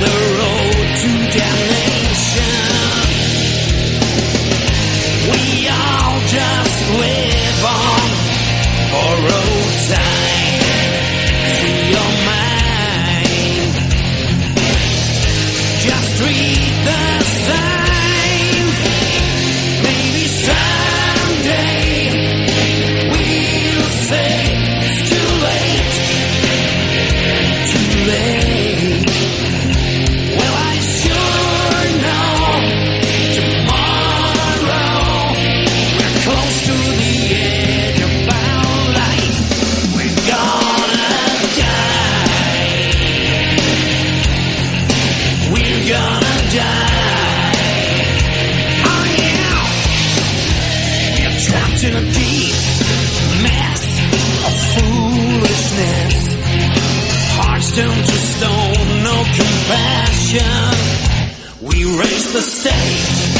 the road to damnation. We all just live on borrowed time. Free your mind. Just read the signs. Maybe someday we'll say it's too late. Too late. Well, I sure know tomorrow we're close to the edge of our life. We're gonna die. We're gonna die. Oh yeah. You're trapped in a deep mess of foolishness. Hearts turned to stone, no compassion. We raise the stakes.